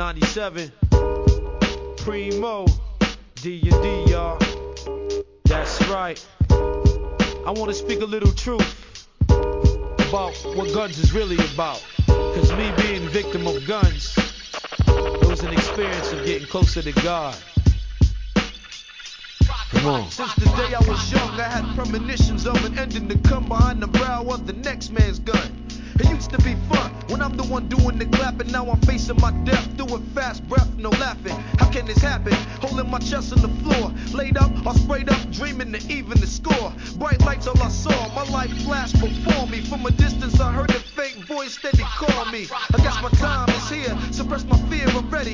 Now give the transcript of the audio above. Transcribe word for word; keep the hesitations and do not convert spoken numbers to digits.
ninety-seven, Primo, D and D, y'all. That's right. I want to speak a little truth about what guns is really about. Cause me being victim of guns, it was an experience of getting closer to God. Come on. Since the day I was young, I had premonitions of an ending to come behind the brow of the next man's gun. It used to be fun when I'm the one doing the clapping. Now I'm facing my death, doing fast breath, no laughing. How can this happen? Holding my chest on the floor, laid up or sprayed up, dreaming to even the score. Bright lights all I saw, my life flashed before me. From a distance I heard a faint voice steady call me. I guess my time is here, suppress my fear, I'm ready.